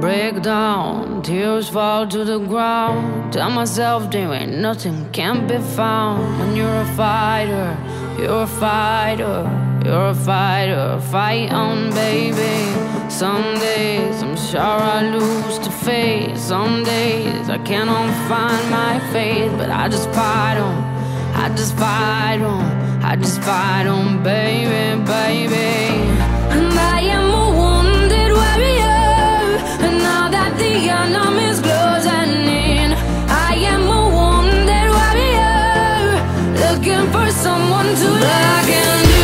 break down, tears fall to the ground. Tell myself there ain't nothing can't be found. When you're a fighter, you're a fighter, you're a fighter. Fight on, baby. Some days I'm sure I lose to fate. Some days I cannot find my faith, but I just fight on, I just fight on, I just fight on, baby, baby. And I am a wounded warrior, and now that the enemy's closing in, I am a wounded warrior, looking for someone to love and do.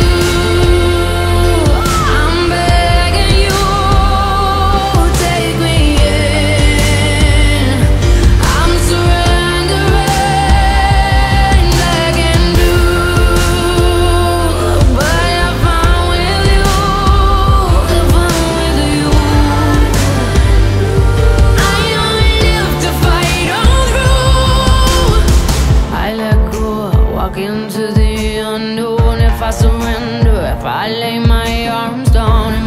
I'm begging you, take me in. I'm surrendering, begging you, but if I'm with you, if I'm with you, I only live to fight on through. I let go, walk into the unknown. If I surrender, if I lay my arms down,